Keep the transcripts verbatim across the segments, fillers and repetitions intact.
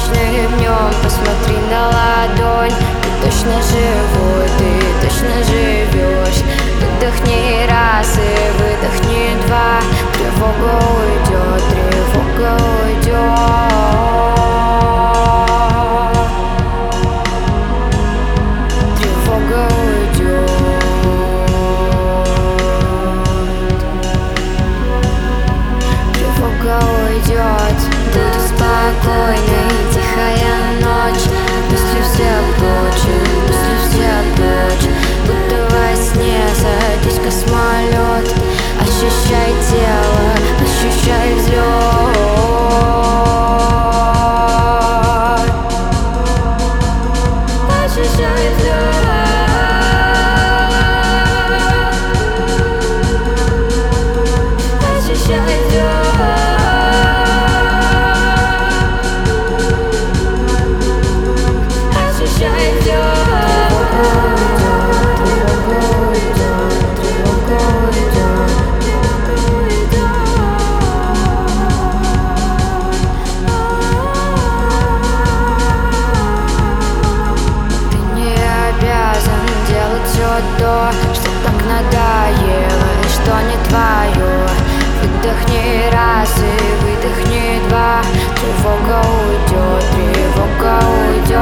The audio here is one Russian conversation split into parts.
солнечным днем посмотри на ладонь. Ты точно живой, ты точно живешь. Выдохни раз и выдохни два. Тревога уйдет, тревога уйдет. Тревога уйдет. Тревога уйдет. Будет спокойной и тихая ночь. Мысли все прочь, мысли все прочь. Будто во сне садись в космолет. Ощущай тело, ощущай взлет. Ощущай взлет. Ощущай взлет. То, что так надоело и что не твое. Выдохни раз и выдохни два. Тревога уйдет, тревога уйдет.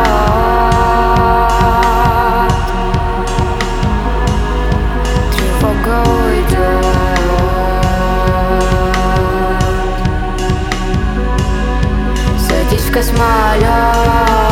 Тревога уйдет. Садись в космолет.